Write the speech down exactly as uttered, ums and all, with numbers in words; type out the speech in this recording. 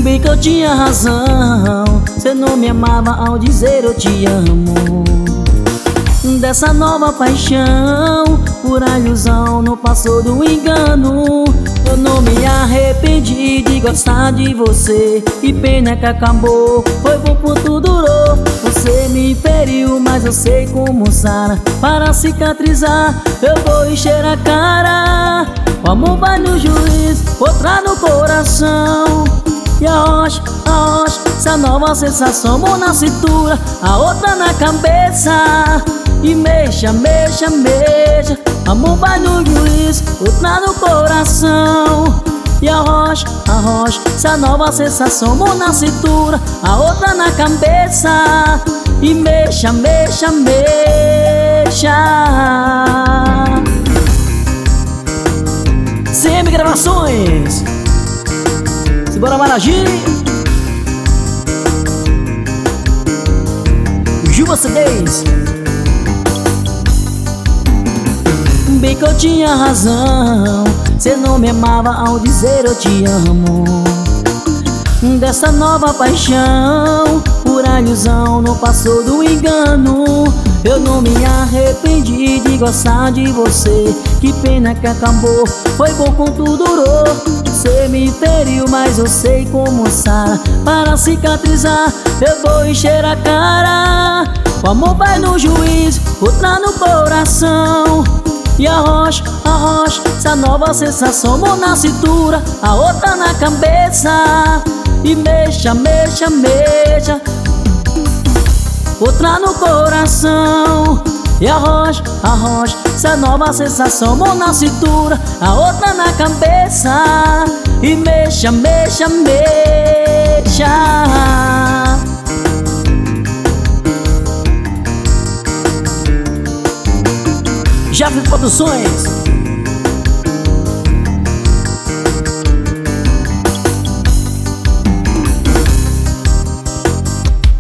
Bem que eu tinha razão, cê não me amava ao dizer eu te amo. Dessa nova paixão, pura ilusão, não passou do engano. Eu não me arrependi de gostar de você. Que pena que acabou, foi bom quanto durou. Você me feriu, mas eu sei como sara. Para cicatrizar, eu vou encher a cara. O amor vai no juiz, outra no coração. E a rocha, a rocha, essa nova sensação, mão na cintura, a outra na cabeça. E mexa, mexa, mexa, amor vai no juiz, outra no coração. E a rocha, a rocha, essa nova sensação, mão na cintura, a outra na cabeça. E mexa, mexa, mexa. C M Gravações, simbora Maragi, Juba C Ds. Bem que eu tinha razão, cê não me amava ao dizer eu te amo. Dessa nova paixão, pura ilusão, não passou do engano. Eu não me arrependi de gostar de você. Que pena que acabou, foi bom quanto durou. Você me feriu, mas eu sei como sara. Para cicatrizar, eu vou encher a cara. O amor vai no juiz, outra no coração. E a rocha, a rocha, essa nova sensação, mão na cintura, a outra na cabeça. E mexa, mexa, mexa, outra no coração. E a rocha, a rocha, essa nova sensação, mão na cintura, a outra na cabeça. E mexa, mexa, mexa. Já fiz produções.